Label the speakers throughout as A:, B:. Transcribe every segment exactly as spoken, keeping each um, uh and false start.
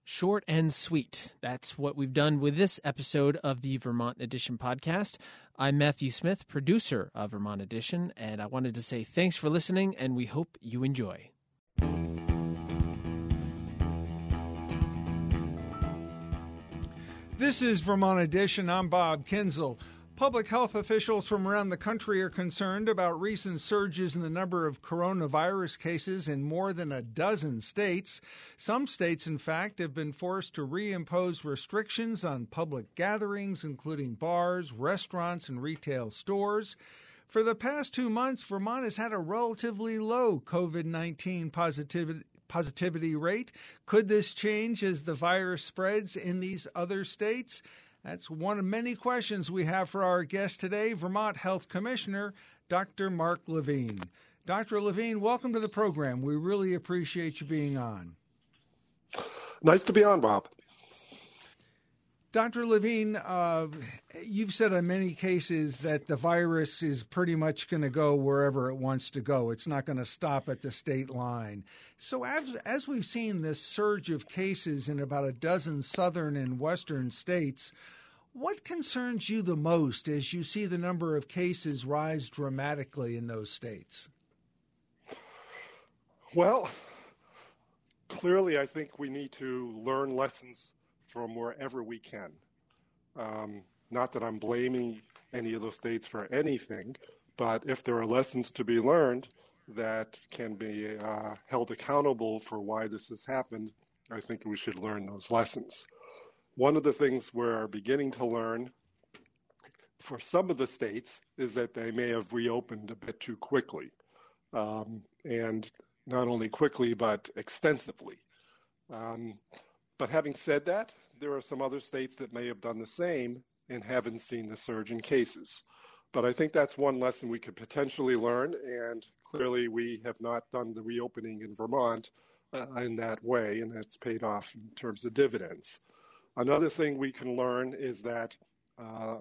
A: Short and sweet. That's what we've done with this episode of the Vermont Edition podcast. I'm Matthew Smith, producer of Vermont Edition, and I wanted to say thanks for listening, and we hope you enjoy.
B: This is Vermont Edition. I'm Bob Kinzel. Public health officials from around the country are concerned about recent surges in the number of coronavirus cases in more than a dozen states. Some states, in fact, have been forced to reimpose restrictions on public gatherings, including bars, restaurants, and retail stores. For the past two months, Vermont has had a relatively low COVID nineteen positivity positivity rate. Could this change as the virus spreads in these other states? That's one of many questions we have for our guest today, Vermont Health Commissioner, Doctor Mark Levine. Doctor Levine, welcome to the program. We really appreciate you being on.
C: Nice to be on, Bob.
B: Doctor Levine, uh, you've said in many cases that the virus is pretty much going to go wherever it wants to go. It's not going to stop at the state line. So as, as we've seen this surge of cases in about a dozen southern and western states, what concerns you the most as you see the number of cases rise dramatically in those states?
C: Well, clearly I think we need to learn lessons from wherever we can. Um, not that I'm blaming any of those states for anything, but if there are lessons to be learned that can be uh, held accountable for why this has happened, I think we should learn those lessons. One of the things we're beginning to learn for some of the states is that they may have reopened a bit too quickly, um, and not only quickly, but extensively. Um, But having said that, there are some other states that may have done the same and haven't seen the surge in cases. But I think that's one lesson we could potentially learn, and clearly we have not done the reopening in Vermont uh, in that way, and that's paid off in terms of dividends. Another thing we can learn is that uh,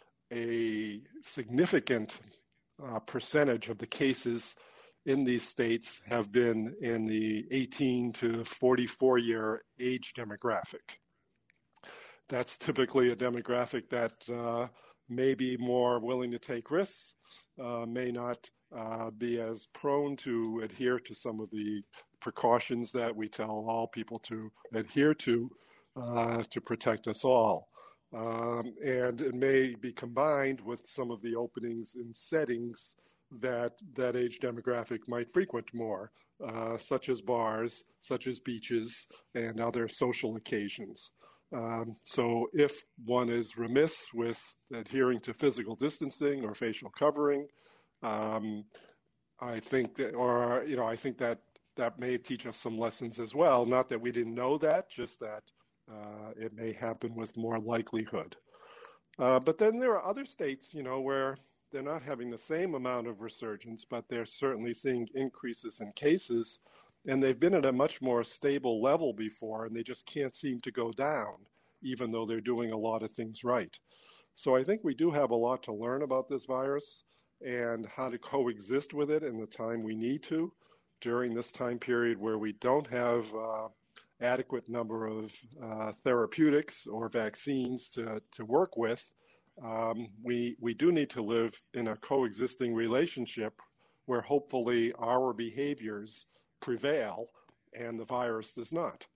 C: a significant uh, percentage of the cases in these states have been in the eighteen to forty-four year age demographic. That's typically a demographic that uh, may be more willing to take risks, uh, may not uh, be as prone to adhere to some of the precautions that we tell all people to adhere to uh, to protect us all. Um, and it may be combined with some of the openings in settings that that age demographic might frequent more, uh, such as bars, such as beaches, and other social occasions. Um, so if one is remiss with adhering to physical distancing or facial covering, um, I think that, or, you know, I think that that may teach us some lessons as well. Not that we didn't know that, just that uh, it may happen with more likelihood. Uh, but then there are other states, you know, where they're not having the same amount of resurgence, but they're certainly seeing increases in cases, and they've been at a much more stable level before, and they just can't seem to go down, even though they're doing a lot of things right. So I think we do have a lot to learn about this virus and how to coexist with it in the time we need to during this time period where we don't have uh, adequate number of uh, therapeutics or vaccines to, to work with. Um, we we do need to live in a coexisting relationship where hopefully our behaviors prevail and the virus does not.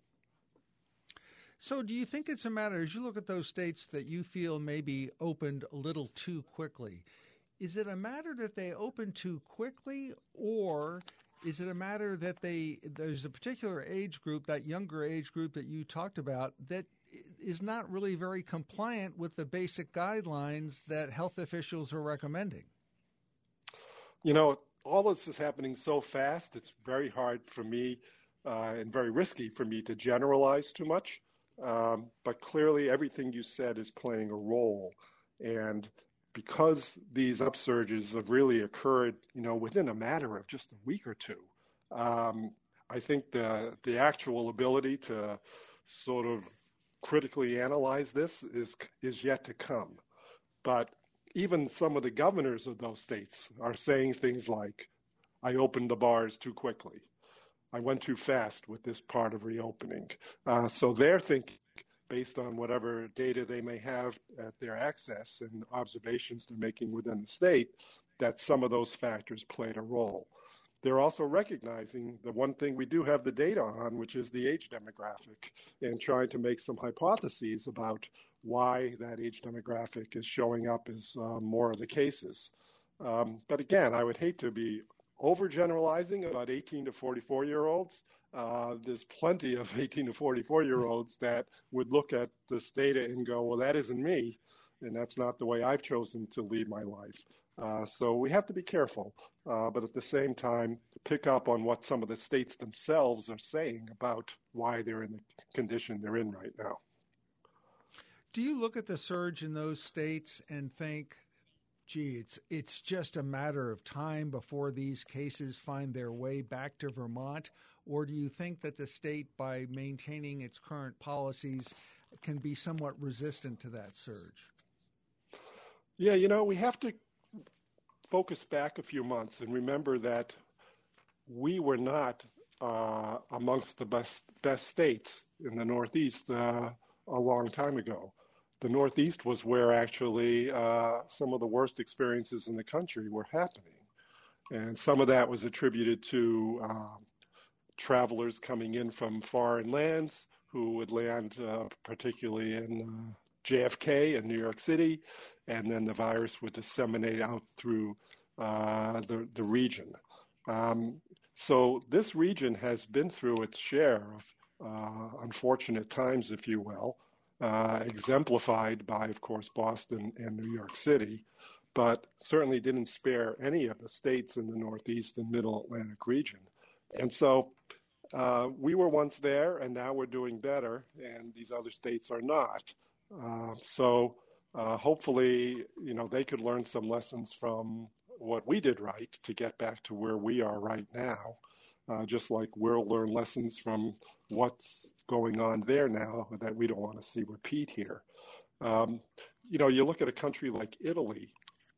B: So do you think it's a matter, as you look at those states that you feel maybe opened a little too quickly, is it a matter that they opened too quickly, or is it a matter that they there's a particular age group, that younger age group that you talked about, that is not really very compliant with the basic guidelines that health officials are recommending?
C: You know, all this is happening so fast, it's very hard for me uh, and very risky for me to generalize too much. Um, but clearly everything you said is playing a role. And because these upsurges have really occurred, you know, within a matter of just a week or two, um, I think the the actual ability to sort of critically analyze this is is yet to come. But even some of the governors of those states are saying things like, I opened the bars too quickly. I went too fast with this part of reopening. Uh, so they're thinking, based on whatever data they may have at their access and observations they're making within the state, that some of those factors played a role. They're also recognizing the one thing we do have the data on, which is the age demographic, and trying to make some hypotheses about why that age demographic is showing up as uh, more of the cases. Um, but again, I would hate to be overgeneralizing about eighteen to forty-four year olds. Uh, there's plenty of eighteen to forty-four year olds that would look at this data and go, well, that isn't me, and that's not the way I've chosen to lead my life. Uh, so we have to be careful, uh, but at the same time, pick up on what some of the states themselves are saying about why they're in the condition they're in right now.
B: Do you look at the surge in those states and think, gee, it's it's just a matter of time before these cases find their way back to Vermont? Or do you think that the state, by maintaining its current policies, can be somewhat resistant to that surge?
C: Yeah, you know, we have to focus back a few months and remember that we were not uh, amongst the best best states in the Northeast uh, a long time ago. The Northeast was where actually uh, some of the worst experiences in the country were happening. And some of that was attributed to uh, travelers coming in from foreign lands who would land uh, particularly in uh, J F K and New York City, and then the virus would disseminate out through uh, the, the region. Um, so this region has been through its share of uh, unfortunate times, if you will, uh, exemplified by, of course, Boston and New York City, but certainly didn't spare any of the states in the Northeast and Middle Atlantic region. And so uh, we were once there, and now we're doing better, and these other states are not. Uh, so uh, hopefully, you know, they could learn some lessons from what we did right to get back to where we are right now, uh, just like we'll learn lessons from what's going on there now that we don't want to see repeat here. Um, you know, you look at a country like Italy,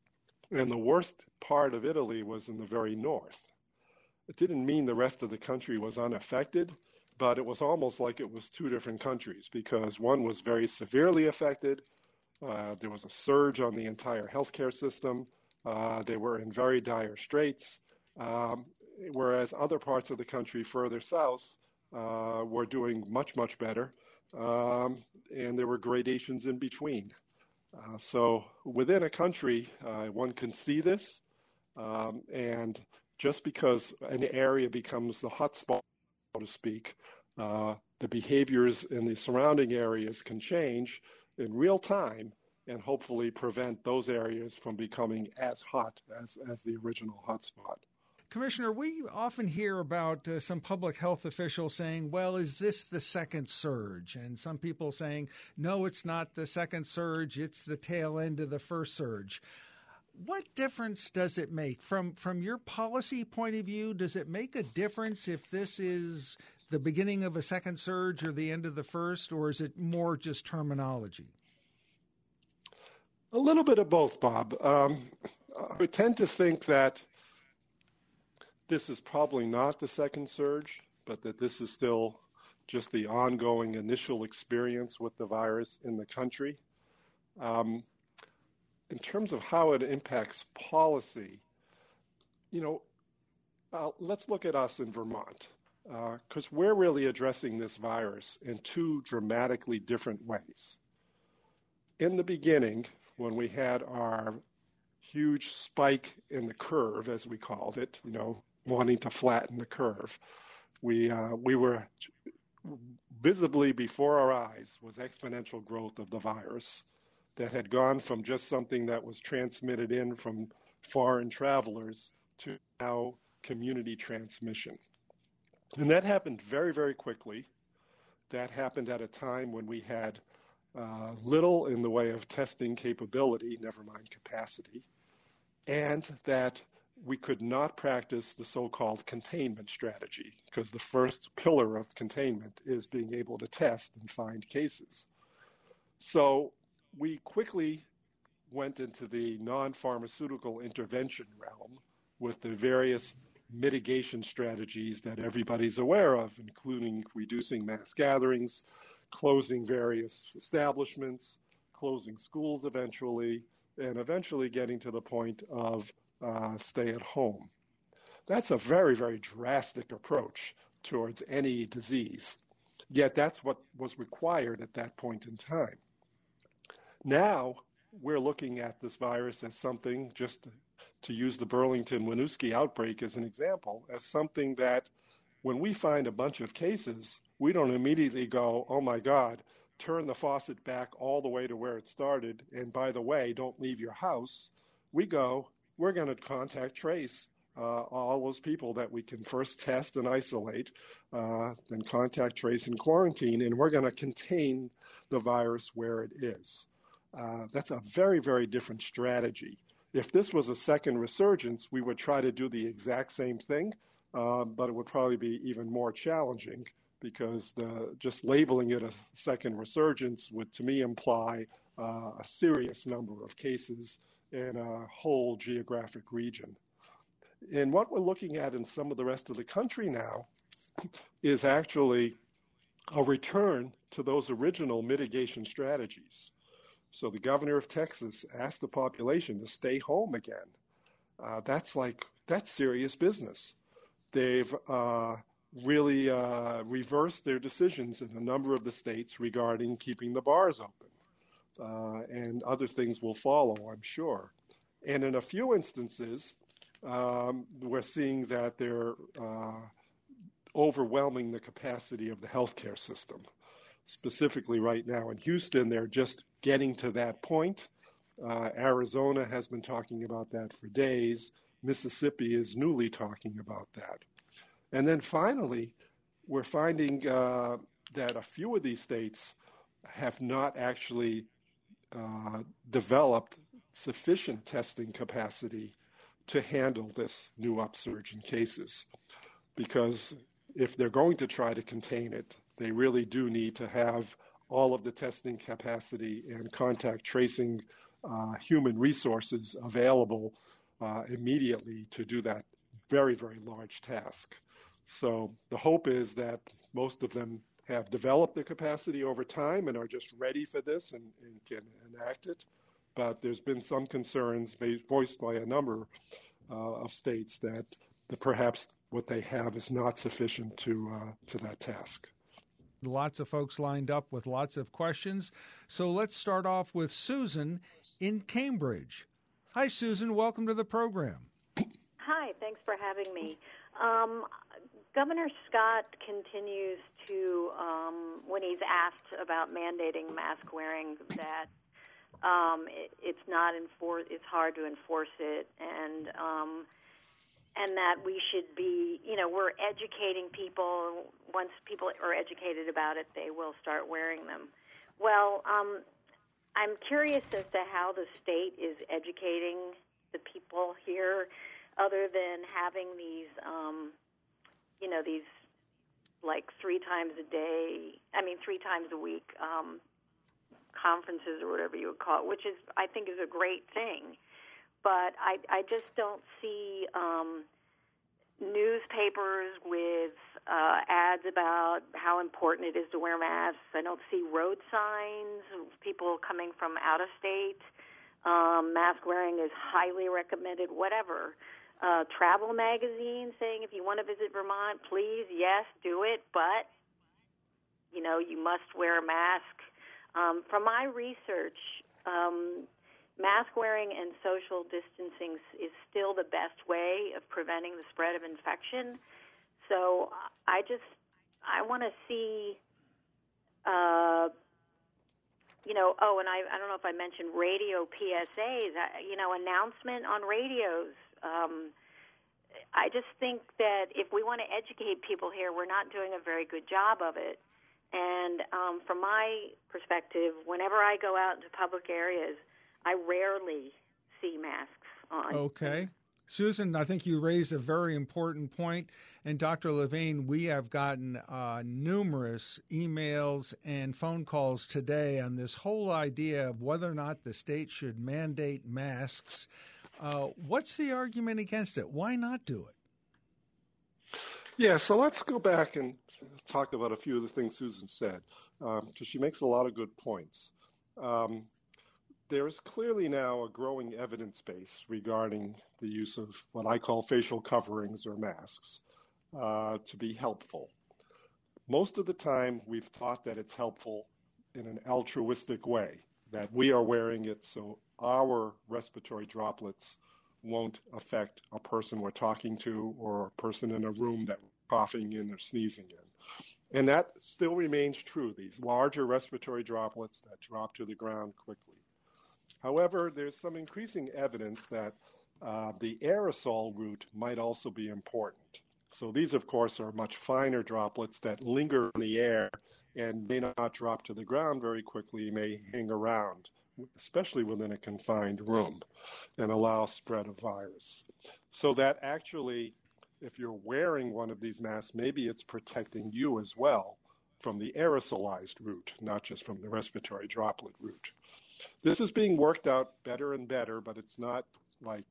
C: and the worst part of Italy was in the very north. It didn't mean the rest of the country was unaffected, but it was almost like it was two different countries, because one was very severely affected. Uh, there was a surge on the entire healthcare system. Uh, they were in very dire straits, um, whereas other parts of the country further south uh, were doing much, much better, um, and there were gradations in between. Uh, so within a country, uh, one can see this, um, and just because an area becomes the hotspot, so to speak, uh, the behaviors in the surrounding areas can change in real time and hopefully prevent those areas from becoming as hot as, as the original hotspot.
B: Commissioner, we often hear about uh, some public health officials saying, well, is this the second surge? And some people saying, no, it's not the second surge, it's the tail end of the first surge. What difference does it make? From from your policy point of view, does it make a difference if this is the beginning of a second surge or the end of the first, or is it more just terminology?
C: A little bit of both, Bob. Um, I would tend to think that this is probably not the second surge, but that this is still just the ongoing initial experience with the virus in the country. Um, in terms of how it impacts policy, you know, uh, let's look at us in Vermont, because uh, we're really addressing this virus in two dramatically different ways. In the beginning, when we had our huge spike in the curve, as we called it, you know, wanting to flatten the curve, we uh, we were visibly before our eyes was exponential growth of the virus that had gone from just something that was transmitted in from foreign travelers to now community transmission. And that happened very, very quickly. That happened at a time when we had uh, little in the way of testing capability, never mind capacity, and that we could not practice the so-called containment strategy, because the first pillar of containment is being able to test and find cases. So we quickly went into the non-pharmaceutical intervention realm with the various mitigation strategies that everybody's aware of, including reducing mass gatherings, closing various establishments, closing schools eventually, and eventually getting to the point of uh, stay at home. That's a very, very drastic approach towards any disease. Yet that's what was required at that point in time. Now we're looking at this virus as something, just to use the Burlington-Winooski outbreak as an example, as something that when we find a bunch of cases, we don't immediately go, oh my God, turn the faucet back all the way to where it started, and by the way, don't leave your house. We go, we're going to contact trace uh, all those people that we can first test and isolate, uh, then contact trace and quarantine, and we're going to contain the virus where it is. Uh, that's a very, very different strategy. If this was a second resurgence, we would try to do the exact same thing, uh, but it would probably be even more challenging because the, just labeling it a second resurgence would, to me, imply uh, a serious number of cases in a whole geographic region. And what we're looking at in some of the rest of the country now is actually a return to those original mitigation strategies. So the governor of Texas asked the population to stay home again. Uh, that's like, that's serious business. They've uh, really uh, reversed their decisions in a number of the states regarding keeping the bars open. Uh, and other things will follow, I'm sure. And in a few instances, um, we're seeing that they're uh, overwhelming the capacity of the healthcare system. Specifically right now in Houston, they're just getting to that point. Uh, Arizona has been talking about that for days. Mississippi is newly talking about that. And then finally, we're finding uh, that a few of these states have not actually uh, developed sufficient testing capacity to handle this new upsurge in cases. Because if they're going to try to contain it, they really do need to have all of the testing capacity and contact tracing uh, human resources available uh, immediately to do that very, very large task. So the hope is that most of them have developed the capacity over time and are just ready for this and, and can enact it. But there's been some concerns voiced by a number uh, of states that the, perhaps what they have is not sufficient to uh, to that task.
B: Lots of folks lined up with lots of questions. So let's start off with Susan in Cambridge. Hi, Susan. Welcome to the program.
D: Hi. Thanks for having me. Um, Governor Scott continues to, um, when he's asked about mandating mask wearing, that um, it, it's not enfor- it's hard to enforce it, and um, and that we should be, you know, we're educating people. Once people are educated about it, they will start wearing them. Well, um, I'm curious as to how the state is educating the people here, other than having these, um, you know, these like three times a day, I mean, three times a week um, conferences or whatever you would call it, which is, I think, is a great thing. But I, I just don't see um, newspapers with uh, ads about how important it is to wear masks. I don't see road signs of people coming from out of state. Um, mask wearing is highly recommended, whatever. Uh, travel magazines saying if you want to visit Vermont, please, yes, do it, but, you know, you must wear a mask. Um, from my research, um, mask wearing and social distancing is still the best way of preventing the spread of infection. So I just, I want to see, uh, you know, oh, and I, I don't know if I mentioned radio P S As, you know, announcement on radios. Um, I just think that if we want to educate people here, we're not doing a very good job of it. And um, from my perspective, whenever I go out into public areas, I rarely see masks on.
B: Okay. Susan, I think you raised a very important point. And Doctor Levine, we have gotten uh, numerous emails and phone calls today on this whole idea of whether or not the state should mandate masks. Uh, what's the argument against it? Why not do it?
C: Yeah, so let's go back and talk about a few of the things Susan said, because um, she makes a lot of good points. Um, there is clearly now a growing evidence base regarding the use of what I call facial coverings or masks uh, to be helpful. Most of the time, we've thought that it's helpful in an altruistic way, that we are wearing it so our respiratory droplets won't affect a person we're talking to or a person in a room that we're coughing in or sneezing in. And that still remains true, these larger respiratory droplets that drop to the ground quickly. However, there's some increasing evidence that uh, the aerosol route might also be important. So these, of course, are much finer droplets that linger in the air and may not drop to the ground very quickly, may hang around, especially within a confined room, and allow spread of virus. So that actually, if you're wearing one of these masks, maybe it's protecting you as well from the aerosolized route, not just from the respiratory droplet route. This is being worked out better and better, but it's not like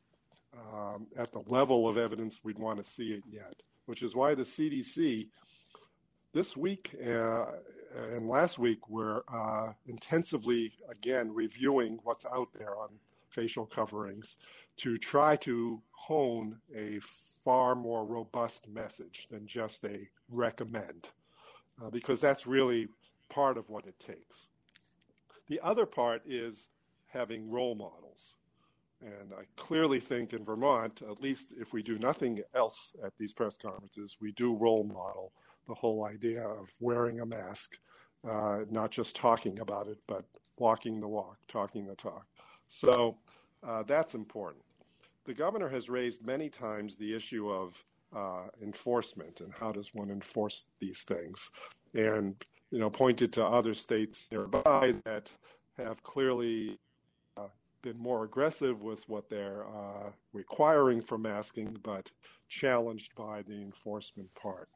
C: um, at the level of evidence we'd want to see it yet, which is why the C D C this week uh, and last week were uh, intensively, again, reviewing what's out there on facial coverings to try to hone a far more robust message than just a recommend, uh, because that's really part of what it takes. The other part is having role models. And I clearly think in Vermont, at least if we do nothing else at these press conferences, we do role model the whole idea of wearing a mask, uh, not just talking about it, but walking the walk, talking the talk. So uh, that's important. The governor has raised many times the issue of uh, enforcement and how does one enforce these things, and you know pointed to other states nearby that have clearly been more aggressive with what they're uh, requiring for masking, but challenged by the enforcement part.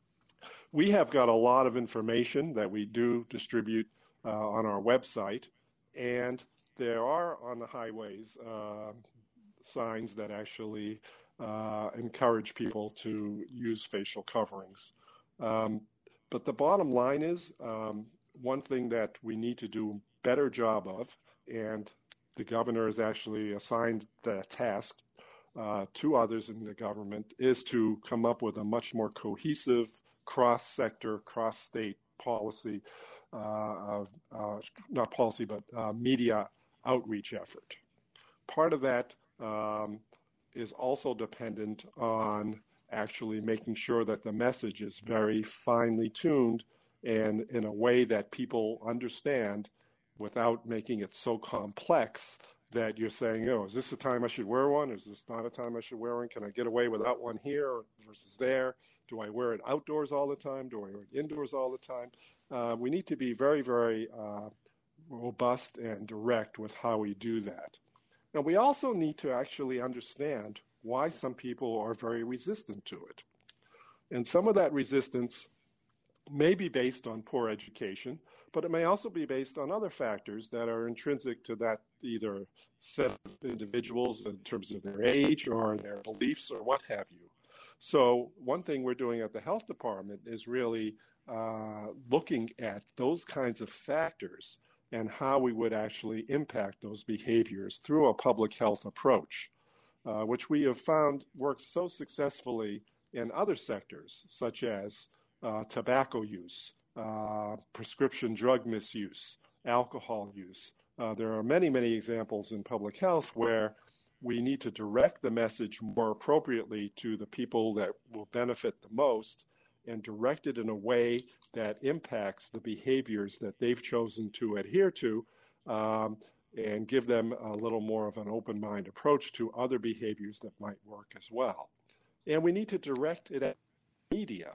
C: We have got a lot of information that we do distribute uh, on our website, and there are on the highways uh, signs that actually uh, encourage people to use facial coverings. Um, but the bottom line is um, one thing that we need to do a better job of, and the governor has actually assigned the task uh, to others in the government, is to come up with a much more cohesive cross-sector, cross-state policy, uh, of uh, not policy, but uh, media outreach effort. Part of that um, is also dependent on actually making sure that the message is very finely tuned and in a way that people understand, without making it so complex that you're saying, oh, is this the time I should wear one? Is this not a time I should wear one? Can I get away without one here versus there? Do I wear it outdoors all the time? Do I wear it indoors all the time? Uh, we need to be very, very uh, robust and direct with how we do that. Now, we also need to actually understand why some people are very resistant to it. And some of that resistance may be based on poor education, but it may also be based on other factors that are intrinsic to that either set of individuals in terms of their age or their beliefs or what have you. So one thing we're doing at the health department is really uh, looking at those kinds of factors and how we would actually impact those behaviors through a public health approach, uh, which we have found works so successfully in other sectors, such as uh, tobacco use, uh, prescription drug misuse, alcohol use. Uh, there are many, many examples in public health where we need to direct the message more appropriately to the people that will benefit the most and direct it in a way that impacts the behaviors that they've chosen to adhere to, um, and give them a little more of an open mind approach to other behaviors that might work as well. And we need to direct it at media.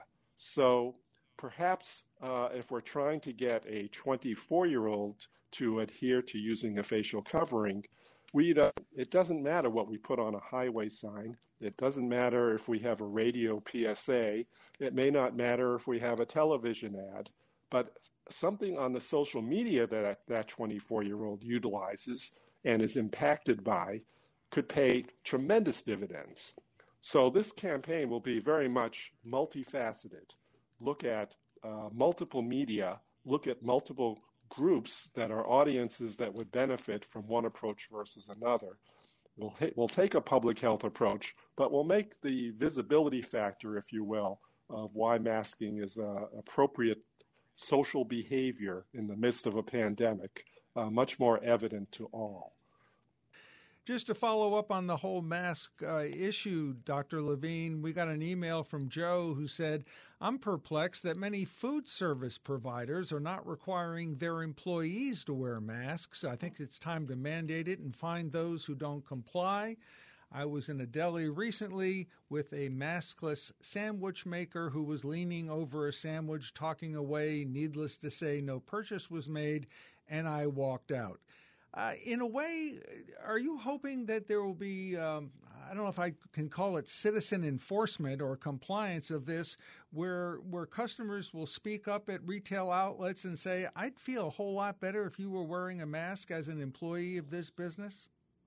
C: So perhaps uh, if we're trying to get a twenty-four-year-old to adhere to using a facial covering, we don't, it doesn't matter what we put on a highway sign. It doesn't matter if we have a radio P S A. It may not matter if we have a television ad. But something on the social media that that twenty-four-year-old utilizes and is impacted by could pay tremendous dividends. So this campaign will be very much multifaceted. Look at uh, multiple media, look at multiple groups that are audiences that would benefit from one approach versus another. We'll, we'll take a public health approach, but we'll make the visibility factor, if you will, of why masking is uh, appropriate social behavior in the midst of a pandemic, uh, much more evident to all.
B: Just to follow up on the whole mask uh, issue, Doctor Levine, we got an email from Joe who said, I'm perplexed that many food service providers are not requiring their employees to wear masks. I think it's time to mandate it and find those who don't comply. I was in a deli recently with a maskless sandwich maker who was leaning over a sandwich, talking away. Needless to say, no purchase was made, and I walked out. Uh, in a way, are you hoping that there will be, um, I don't know if I can call it citizen enforcement or compliance of this, where where customers will speak up at retail outlets and say, I'd feel a whole lot better if you were wearing a mask as an employee of this business?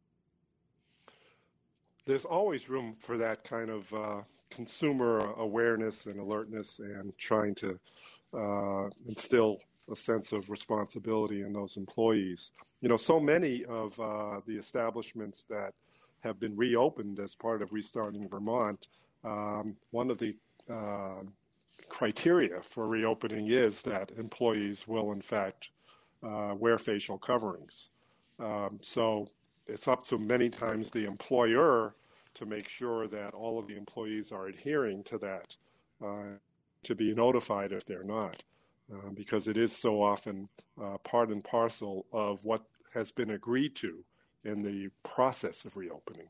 C: There's always room for that kind of uh, consumer awareness and alertness and trying to uh, instill a sense of responsibility in those employees. You know, so many of uh, the establishments that have been reopened as part of Restarting Vermont, um, one of the uh, criteria for reopening is that employees will, in fact, uh, wear facial coverings. Um, so it's up to many times the employer to make sure that all of the employees are adhering to that, uh, to be notified if they're not. Uh, because it is so often uh, part and parcel of what has been agreed to in the process of reopening.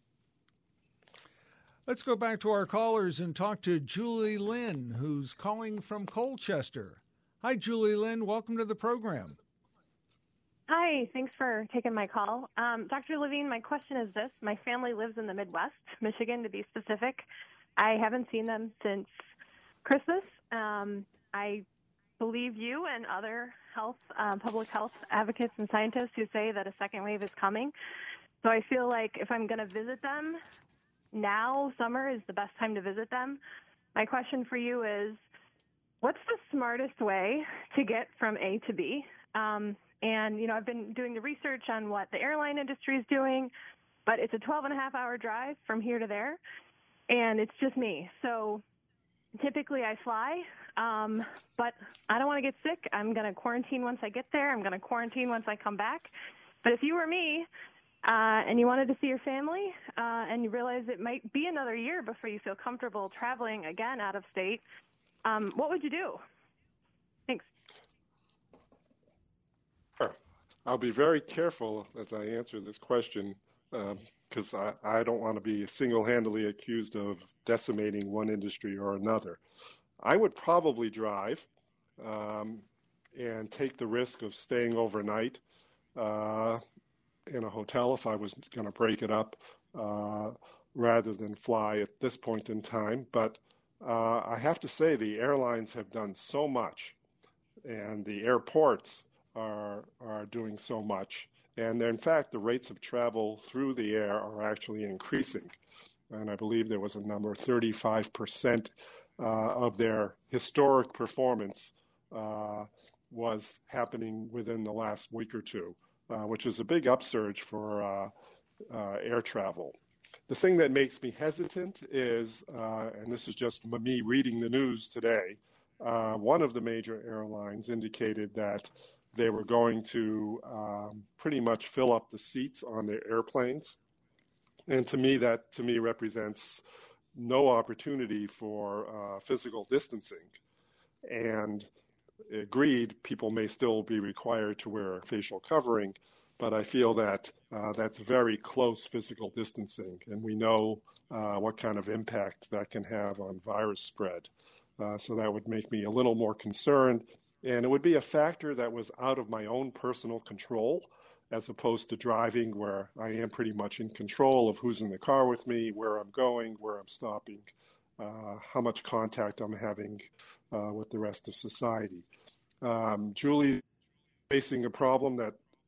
B: Let's go back to our callers and talk to Julie Lynn, who's calling from Colchester. Hi, Julie Lynn. Welcome to the program.
E: Hi. Thanks for taking my call. Um, Doctor Levine, my question is this. My family lives in the Midwest, Michigan to be specific. I haven't seen them since Christmas. Um, I believe you and other health, um, public health advocates and scientists who say that a second wave is coming. So I feel like if I'm going to visit them now, summer is the best time to visit them. My question for you is, what's the smartest way to get from A to B? Um, and, you know, I've been doing the research on what the airline industry is doing, but it's a twelve and a half hour drive from here to there, and it's just me. So typically I fly, um, but I don't want to get sick. I'm going to quarantine once I get there. I'm going to quarantine once I come back. But if you were me uh, and you wanted to see your family uh, and you realize it might be another year before you feel comfortable traveling again out of state, um, what would you do? Thanks.
C: Sure. I'll be very careful as I answer this question because um, I, I don't want to be single-handedly accused of decimating one industry or another. I would probably drive um, and take the risk of staying overnight uh, in a hotel if I was going to break it up uh, rather than fly at this point in time. But uh, I have to say the airlines have done so much, and the airports are are doing so much. And in fact, the rates of travel through the air are actually increasing. And I believe there was a number, thirty-five percent uh, of their historic performance uh, was happening within the last week or two, uh, which is a big upsurge for uh, uh, air travel. The thing that makes me hesitant is, uh, and this is just me reading the news today, uh, one of the major airlines indicated that they were going to um, pretty much fill up the seats on their airplanes. And to me, that to me represents no opportunity for uh, physical distancing. And agreed, people may still be required to wear a facial covering, but I feel that uh, that's very close physical distancing. And we know uh, what kind of impact that can have on virus spread. Uh, so that would make me a little more concerned. And it would be a factor that was out of my own personal control, as opposed to driving where I am pretty much in control of who's in the car with me, where I'm going, where I'm stopping, uh, how much contact I'm having uh, with the rest of society. Um, Julie's facing a problem that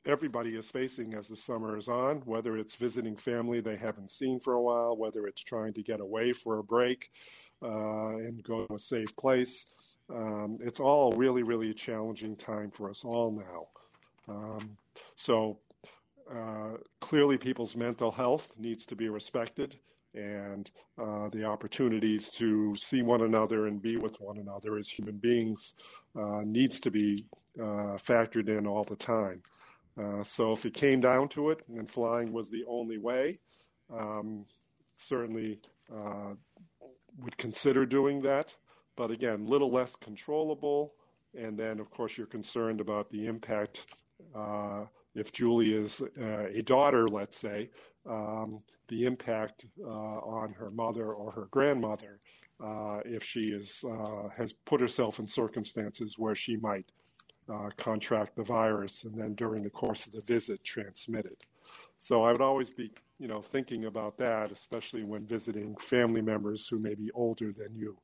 C: everybody is facing as the summer is on, whether it's visiting family they haven't seen for a while, whether it's trying to get away for a break uh, and go to a safe place. Um, it's all really, really a challenging time for us all now. Um, so uh, clearly people's mental health needs to be respected, and uh, the opportunities to see one another and be with one another as human beings uh, needs to be uh, factored in all the time. Uh, so if it came down to it and flying was the only way, um, certainly uh, would consider doing that. But again, little less controllable. And then, of course, you're concerned about the impact uh, if Julie is uh, a daughter, let's say, um, the impact uh, on her mother or her grandmother uh, if she is uh, has put herself in circumstances where she might uh, contract the virus and then during the course of the visit transmit it. So I would always be, you know, thinking about that, especially when visiting family members who may be older than you.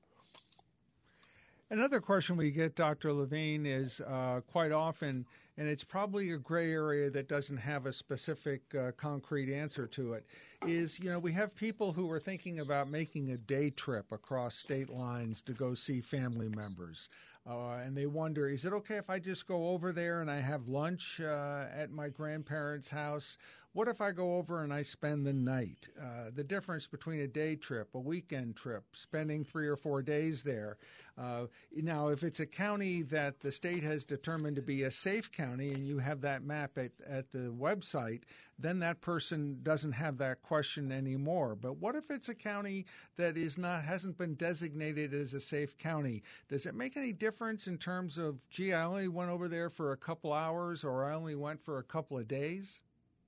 B: Another question we get, Doctor Levine, is uh, quite often, and it's probably a gray area that doesn't have a specific uh, concrete answer to it, is, you know, we have people who are thinking about making a day trip across state lines to go see family members. Uh, and they wonder, is it okay if I just go over there and I have lunch uh, at my grandparents' house? What if I go over and I spend the night? Uh, the difference between a day trip, a weekend trip, spending three or four days there. Uh, now, if it's a county that the state has determined to be a safe county and you have that map at, at the website, then that person doesn't have that question anymore. But what if it's a county that is not hasn't been designated as a safe county? Does it make any difference in terms of, gee, I only went over there for a couple hours or I only went for a couple of days?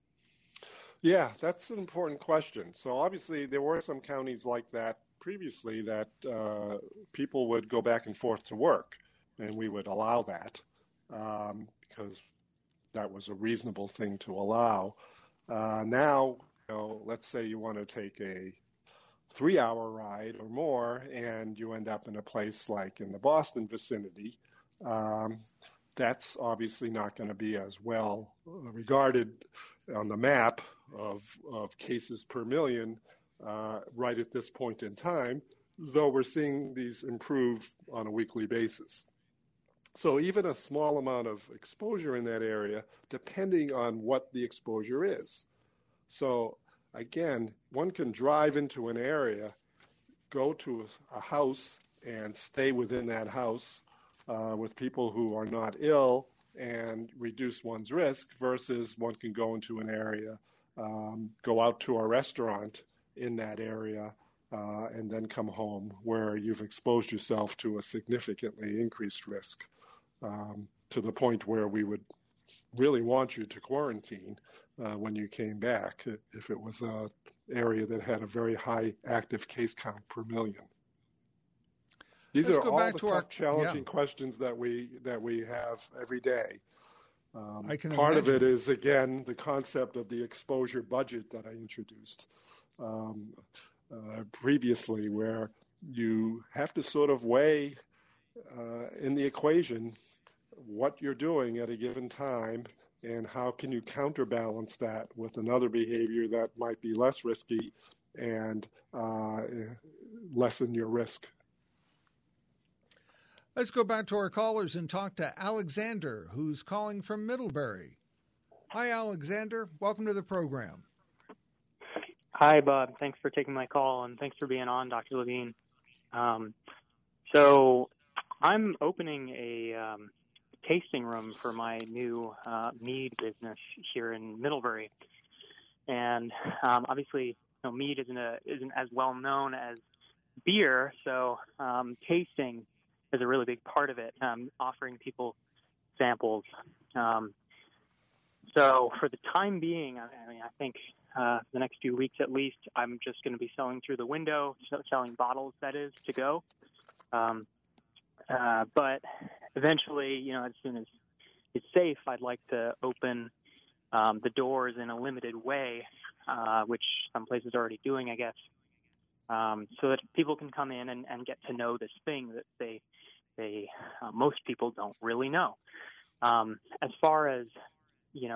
C: Yeah, that's an important question. So obviously there were some counties like that previously that uh, people would go back and forth to work, and we would allow that um, because that was a reasonable thing to allow. Uh, now, you know, let's say you want to take a three-hour ride or more, and you end up in a place like in the Boston vicinity. Um, that's obviously not going to be as well regarded on the map of, of cases per million uh, right at this point in time, though we're seeing these improve on a weekly basis. So even a small amount of exposure in that area, depending on what the exposure is. So again, one can drive into an area, go to a house and stay within that house uh, with people who are not ill and reduce one's risk, versus one can go into an area, um, go out to a restaurant in that area, uh, and then come home where you've exposed yourself to a significantly increased risk, um, to the point where we would really want you to quarantine uh, when you came back if it was an area that had a very high active case count per million. These
B: Let's
C: are all the tough,
B: our,
C: challenging
B: yeah.
C: questions that we that we have every day. Um,
B: I can
C: part
B: imagine.
C: of it is, again, the concept of the exposure budget that I introduced um, uh, previously, where you have to sort of weigh uh, in the equation what you're doing at a given time and how can you counterbalance that with another behavior that might be less risky and uh, lessen your risk.
B: Let's go back to our callers and talk to Alexander, who's calling from Middlebury. Hi, Alexander. Welcome to the program.
F: Hi, Bob. Thanks for taking my call, and thanks for being on, Doctor Levine. Um, so I'm opening a um, tasting room for my new uh, mead business here in Middlebury. And um, obviously, you know, mead isn't, a, isn't as well known as beer, so um, tasting is a really big part of it, um, offering people samples. Um, so for the time being, I mean, I think uh, the next few weeks at least, I'm just going to be selling through the window, selling bottles, that is, to go. Um, uh, but eventually, you know, as soon as it's safe, I'd like to open um, the doors in a limited way, uh, which some places are already doing, I guess, um, so that people can come in and, and get to know this thing that they They uh, most people don't really know. Um, as far as, you know,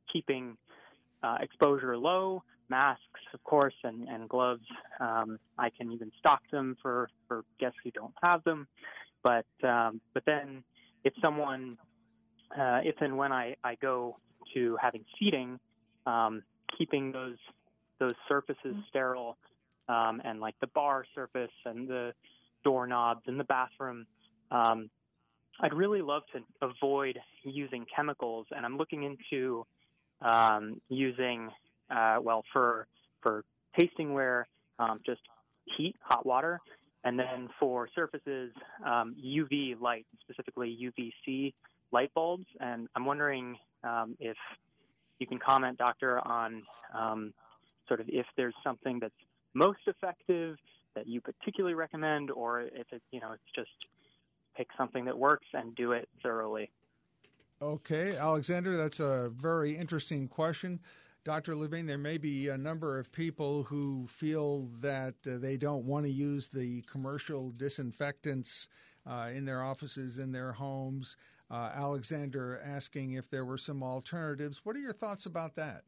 F: keeping uh, exposure low, masks, of course, and, and gloves. Um, I can even stock them for, for guests who don't have them. But um, but then if someone, uh, if and when I, I go to having seating, um, keeping those those surfaces sterile, um, and like the bar surface and the doorknobs in the bathroom, um, I'd really love to avoid using chemicals. And I'm looking into um, using, uh, well, for for tastingware, um, just heat, hot water. And then for surfaces, um, U V light, specifically U V C light bulbs. And I'm wondering um, if you can comment, Doctor, on um, sort of if there's something that's most effective that you particularly recommend, or if it, you know, it's just pick something that works and do it thoroughly.
B: Okay, Alexander, that's a very interesting question. Doctor Levine, there may be a number of people who feel that uh, they don't want to use the commercial disinfectants uh, in their offices, in their homes. Uh, Alexander asking if there were some alternatives. What are your thoughts about that?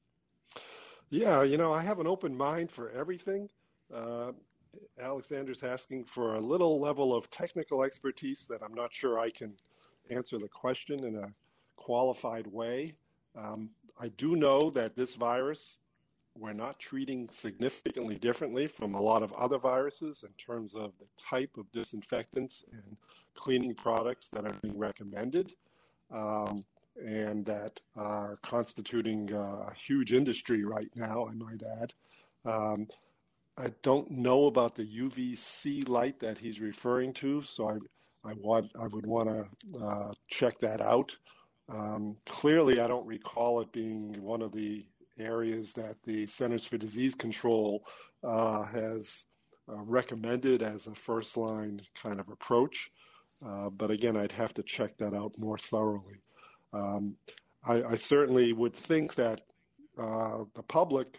C: Yeah, you know, I have an open mind for everything. Uh, Alexander's asking for a little level of technical expertise that I'm not sure I can answer the question in a qualified way. Um, I do know that this virus, we're not treating significantly differently from a lot of other viruses in terms of the type of disinfectants and cleaning products that are being recommended, um, and that are constituting uh, a huge industry right now, I might add. Um, I don't know about the U V C light that he's referring to, so I, I want I would want to uh, check that out. Um, clearly, I don't recall it being one of the areas that the Centers for Disease Control uh, has uh, recommended as a first-line kind of approach. Uh, but again, I'd have to check that out more thoroughly. Um, I, I certainly would think that uh, the public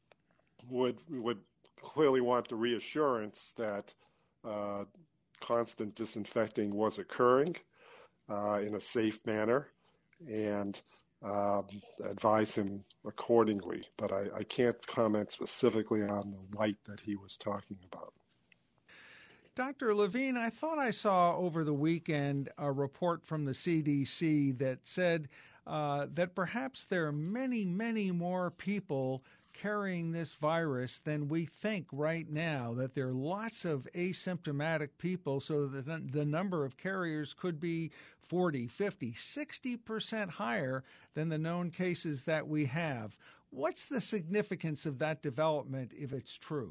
C: would would clearly want the reassurance that uh, constant disinfecting was occurring uh, in a safe manner, and um, advise him accordingly. But I, I can't comment specifically on the light that he was talking about.
B: Doctor Levine, I thought I saw over the weekend a report from the C D C that said uh, that perhaps there are many, many more people carrying this virus than we think right now, that there are lots of asymptomatic people, so that the number of carriers could be forty, fifty, sixty percent higher than the known cases that we have. What's the significance of that development if it's true?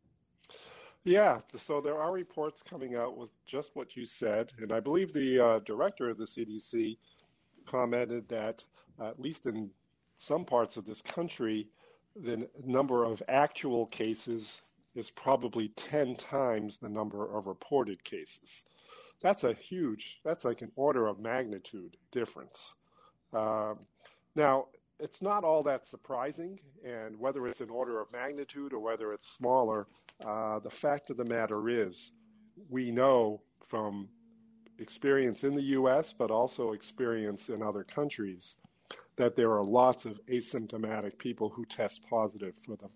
C: Yeah, so there are reports coming out with just what you said, and I believe the uh, director of the C D C commented that, uh, at least in some parts of this country, the number of actual cases is probably ten times the number of reported cases. That's a huge, that's like an order of magnitude difference. Um, now, it's not all that surprising, and whether it's an order of magnitude or whether it's smaller, uh, the fact of the matter is we know from experience in the U S, but also experience in other countries, that there are lots of asymptomatic people who test positive for them.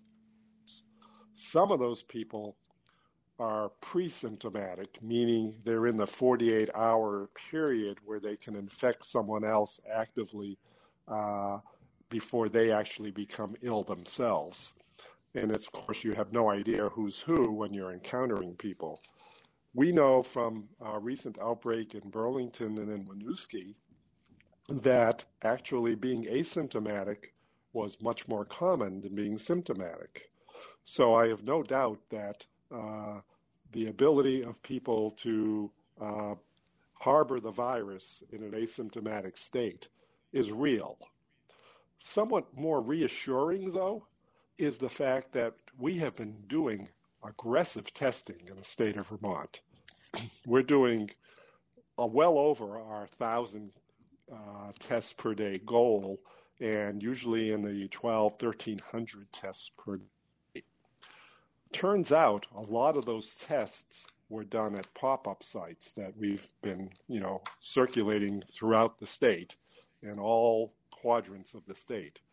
C: Some of those people are pre-symptomatic, meaning they're in the forty-eight hour period where they can infect someone else actively uh, before they actually become ill themselves. And it's, of course, you have no idea who's who when you're encountering people. We know from a recent outbreak in Burlington and in Winooski that actually being asymptomatic was much more common than being symptomatic. So I have no doubt that uh, the ability of people to uh, harbor the virus in an asymptomatic state is real. Somewhat more reassuring, though, is the fact that we have been doing aggressive testing in the state of Vermont. We're doing uh, well over our thousand uh, tests per day goal, and usually in the twelve, thirteen hundred tests per day. Turns out a lot of those tests were done at pop-up sites that we've been, you know, circulating throughout the state in all quadrants of the state.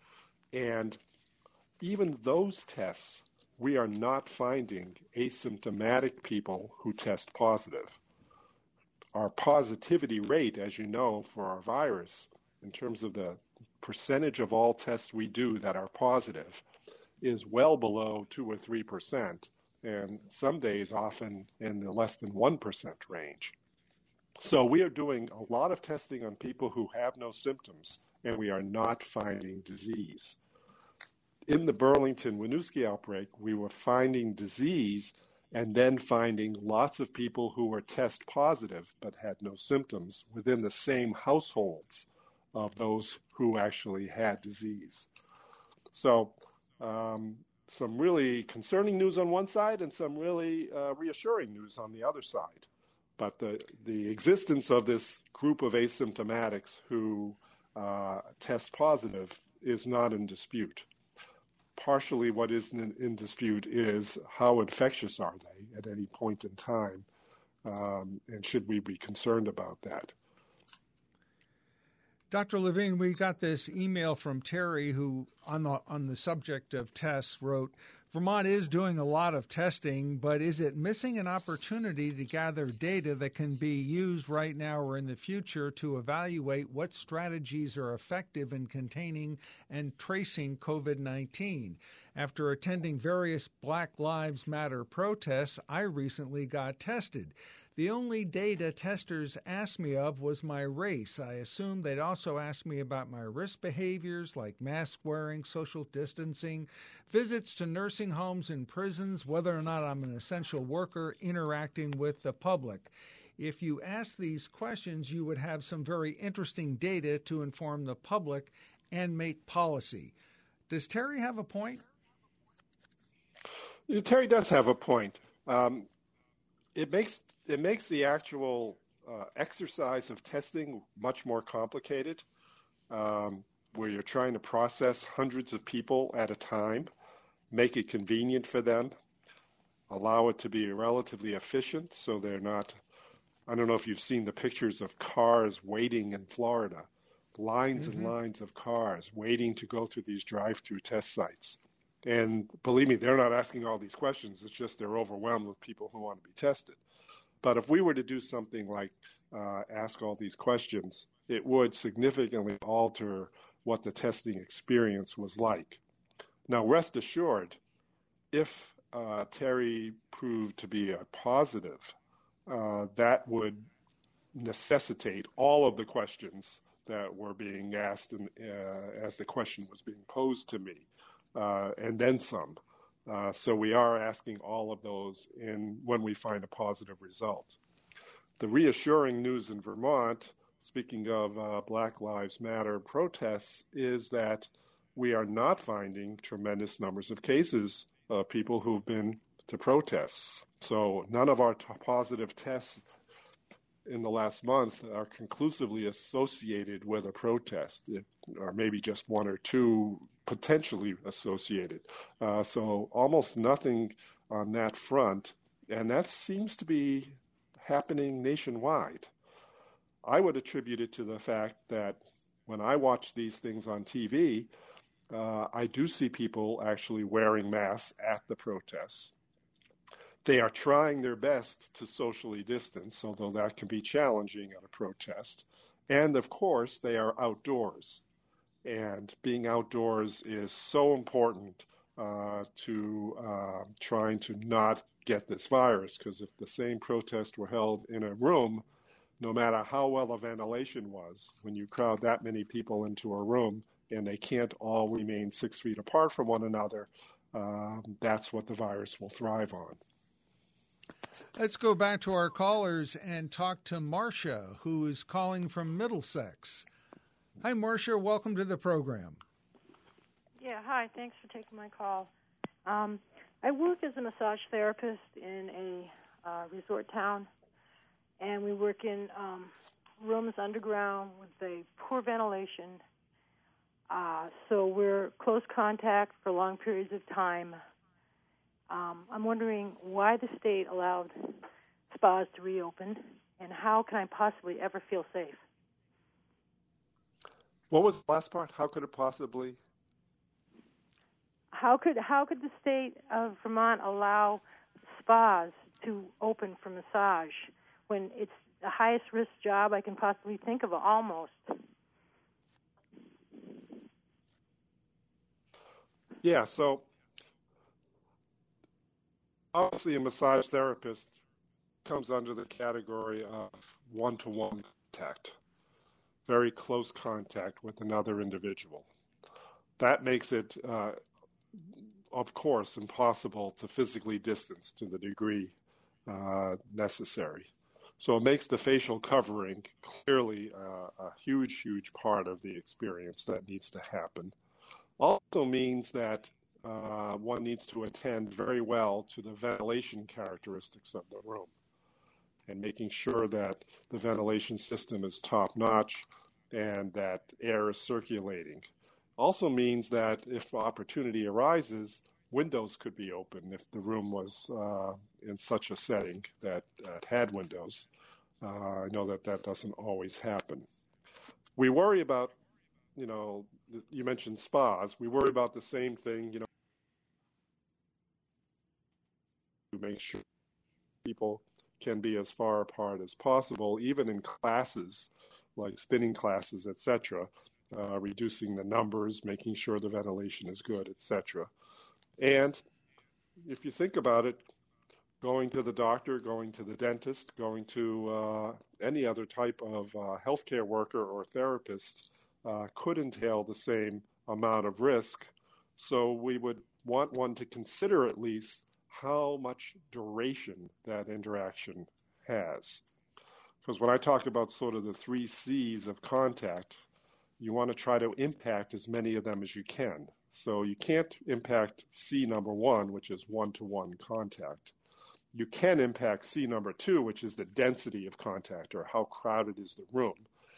C: And even those tests, we are not finding asymptomatic people who test positive. Our positivity rate, as you know, for our virus, in terms of the percentage of all tests we do that are positive, is well below two or three percent, and some days often in the less than one percent range. So we are doing a lot of testing on people who have no symptoms, and we are not finding disease. In the Burlington-Winooski outbreak, we were finding disease and then finding lots of people who were test positive but had no symptoms within the same households of those who actually had disease. So um, some really concerning news on one side and some really uh, reassuring news on the other side. But the, the existence of this group of asymptomatics who uh, test positive is not in dispute. Partially what is in, in dispute is how infectious are they at any point in time, um, and should we be concerned about that?
B: Doctor Levine, we got this email from Terry, who on the on the subject of tests wrote, Vermont is doing a lot of testing, but is it missing an opportunity to gather data that can be used right now or in the future to evaluate what strategies are effective in containing and tracing COVID nineteen? After attending various Black Lives Matter protests, I recently got tested. The only data testers asked me of was my race. I assumed they'd also ask me about my risk behaviors like mask wearing, social distancing, visits to nursing homes and prisons, whether or not I'm an essential worker, interacting with the public. If you ask these questions, you would have some very interesting data to inform the public and make policy. Does Terry have a point?
C: Terry does have a point. Um, it makes it makes the actual uh, exercise of testing much more complicated, um, where you're trying to process hundreds of people at a time, make it convenient for them, allow it to be relatively efficient so they're not, I don't know if you've seen the pictures of cars waiting in Florida, lines mm-hmm. and lines of cars waiting to go through these drive-through test sites. And believe me, they're not asking all these questions. It's just they're overwhelmed with people who want to be tested. But if we were to do something like uh, ask all these questions, it would significantly alter what the testing experience was like. Now, rest assured, if uh, Terry proved to be a positive, uh, that would necessitate all of the questions that were being asked and, uh, as the question was being posed to me. Uh, and then some. Uh, so we are asking all of those in when we find a positive result. The reassuring news in Vermont, speaking of uh, Black Lives Matter protests, is that we are not finding tremendous numbers of cases of people who've been to protests. So none of our t- positive tests in the last month are conclusively associated with a protest, it, or maybe just one or two potentially associated. Uh, so almost nothing on that front, and that seems to be happening nationwide. I would attribute it to the fact that when I watch these things on T V, uh, I do see people actually wearing masks at the protests. They are trying their best to socially distance, although that can be challenging at a protest. And of course, they are outdoors. And being outdoors is so important uh, to uh, trying to not get this virus, because if the same protest were held in a room, no matter how well the ventilation was, when you crowd that many people into a room and they can't all remain six feet apart from one another, uh, that's what the virus will thrive on.
B: Let's go back to our callers and talk to Marcia, who is calling from Middlesex. Hi, Marcia. Welcome to the program.
G: Yeah, hi. Thanks for taking my call. Um, I work as a massage therapist in a uh, resort town, and we work in um, rooms underground with a poor ventilation. Uh, so we're close contact for long periods of time. Um, I'm wondering why the state allowed spas to reopen, and how can I possibly ever feel safe?
C: What was the last part? How could it possibly?
G: how could how could the state of Vermont allow spas to open for massage when it's the highest risk job I can possibly think of, almost?
C: Yeah, so obviously a massage therapist comes under the category of one-to-one contact, very close contact with another individual. That makes it, uh, of course, impossible to physically distance to the degree uh, necessary. So it makes the facial covering clearly uh, a huge, huge part of the experience that needs to happen. Also means that uh, one needs to attend very well to the ventilation characteristics of the room and making sure that the ventilation system is top-notch and that air is circulating. Also means that if opportunity arises, windows could be open if the room was uh, in such a setting that uh, had windows. Uh, I know that that doesn't always happen. We worry about, you know, you mentioned spas. We worry about the same thing, you know, to make sure people can be as far apart as possible, even in classes like spinning classes, et cetera, uh, reducing the numbers, making sure the ventilation is good, et cetera. And if you think about it, going to the doctor, going to the dentist, going to uh, any other type of uh, healthcare worker or therapist uh, could entail the same amount of risk. So we would want one to consider at least how much duration that interaction has. Because when I talk about sort of the three C's of contact, you want to try to impact as many of them as you can. So you can't impact C number one, which is one-to-one contact. You can impact C number two, which is the density of contact or how crowded is the room.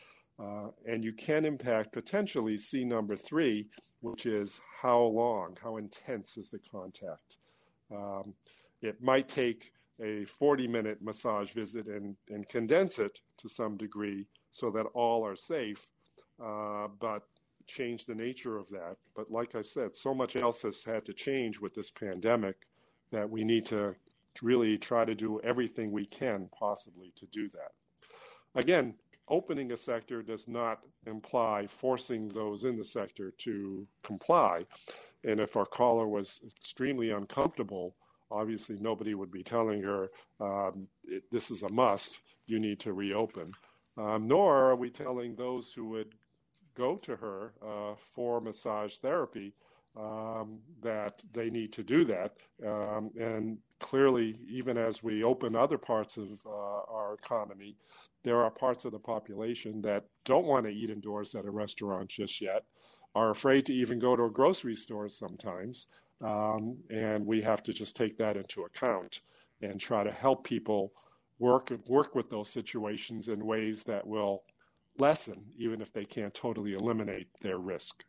C: Uh, and you can impact potentially C number three, which is how long, how intense is the contact. Um, it might take a forty-minute massage visit and, and condense it to some degree so that all are safe, uh, but change the nature of that. But like I said, so much else has had to change with this pandemic that we need to really try to do everything we can possibly to do that. Again, opening a sector does not imply forcing those in the sector to comply. And if our caller was extremely uncomfortable, obviously nobody would be telling her, um, it, this is a must, you need to reopen. Um, nor are we telling those who would go to her uh, for massage therapy um, that they need to do that. Um, and clearly, even as we open other parts of uh, our economy, there are parts of the population that don't want to eat indoors at a restaurant just yet, are afraid to even go to a grocery store sometimes, um, and we have to just take that into account and try to help people work work with those situations in ways that will lessen, even if they can't totally eliminate their risk.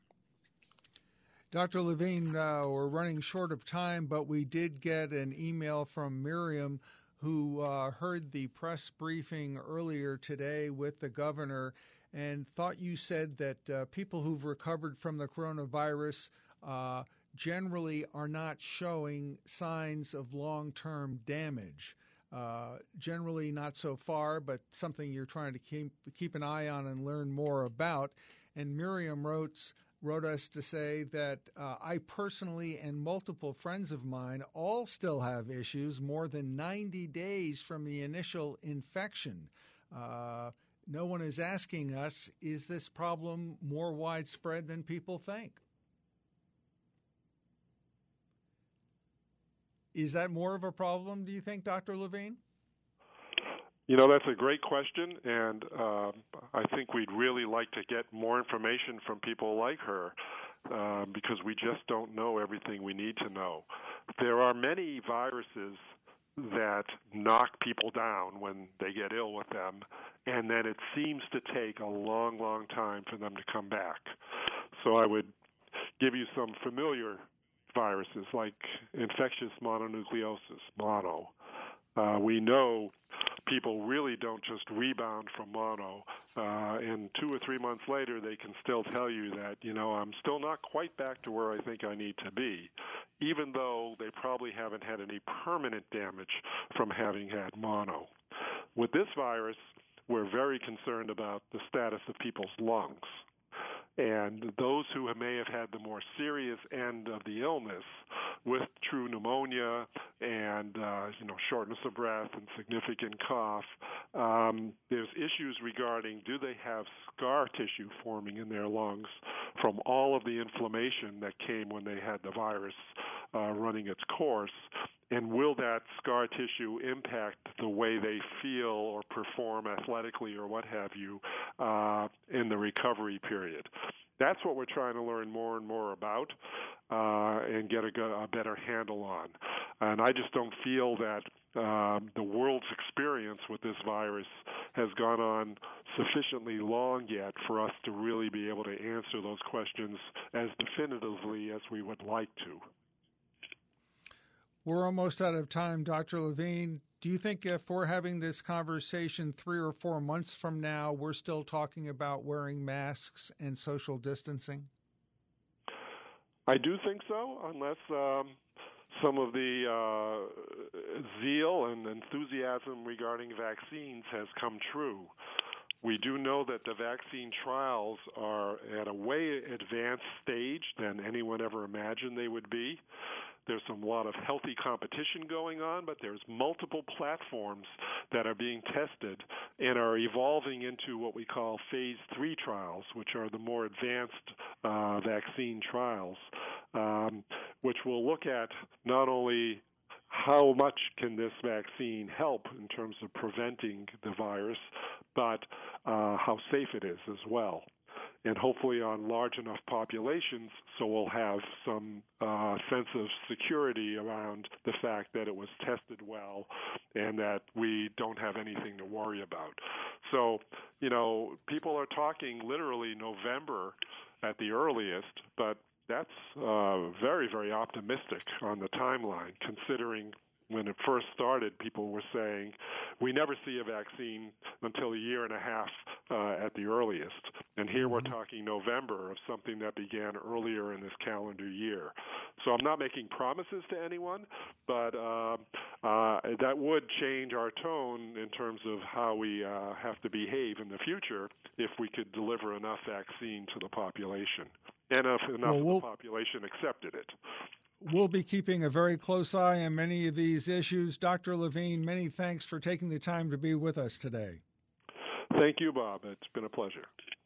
B: Doctor Levine, uh, we're running short of time, but we did get an email from Miriam, who uh, heard the press briefing earlier today with the governor and thought you said that uh, people who've recovered from the coronavirus uh, generally are not showing signs of long-term damage. Uh, generally not so far, but something you're trying to keep keep an eye on and learn more about. And Miriam wrote, wrote us to say that uh, I personally and multiple friends of mine all still have issues more than ninety days from the initial infection. Uh, no one is asking us, is this problem more widespread than people think? Is that more of a problem, do you think, Doctor Levine?
C: You know, that's a great question, and uh, I think we'd really like to get more information from people like her uh, because we just don't know everything we need to know. There are many viruses that knock people down when they get ill with them, and then it seems to take a long, long time for them to come back. So I would give you some familiar viruses like infectious mononucleosis, mono. Uh, we know people really don't just rebound from mono. Uh, and two or three months later, they can still tell you that, you know, I'm still not quite back to where I think I need to be, even though they probably haven't had any permanent damage from having had mono. With this virus, we're very concerned about the status of people's lungs. And those who may have had the more serious end of the illness with true pneumonia and, uh, you know, shortness of breath and significant cough, um, there's issues regarding do they have scar tissue forming in their lungs from all of the inflammation that came when they had the virus uh, running its course, and will that scar tissue impact the way they feel or perform athletically or what have you uh, in the recovery period? That's what we're trying to learn more and more about uh, and get a, a better handle on. And I just don't feel that um, the world's experience with this virus has gone on sufficiently long yet for us to really be able to answer those questions as definitively as we would like to.
B: We're almost out of time, Doctor Levine. Do you think if we're having this conversation three or four months from now, we're still talking about wearing masks and social distancing?
C: I do think so, unless um, some of the uh, zeal and enthusiasm regarding vaccines has come true. We do know that the vaccine trials are at a way advanced stage than anyone ever imagined they would be. There's some, a lot of healthy competition going on, but there's multiple platforms that are being tested and are evolving into what we call phase three trials, which are the more advanced uh, vaccine trials, um, which will look at not only how much can this vaccine help in terms of preventing the virus, but uh, how safe it is as well. And hopefully on large enough populations so we'll have some uh, sense of security around the fact that it was tested well and that we don't have anything to worry about. So, you know, people are talking literally November at the earliest, but that's uh, very, very optimistic on the timeline, considering when it first started, people were saying, we never see a vaccine until a year and a half uh, at the earliest. And here we're talking November of something that began earlier in this calendar year. So I'm not making promises to anyone, but uh, uh, that would change our tone in terms of how we uh, have to behave in the future if we could deliver enough vaccine to the population. And if enough well, we'll, of the population accepted it.
B: We'll be keeping a very close eye on many of these issues. Doctor Levine, many thanks for taking the time to be with us today.
C: Thank you, Bob. It's been a pleasure.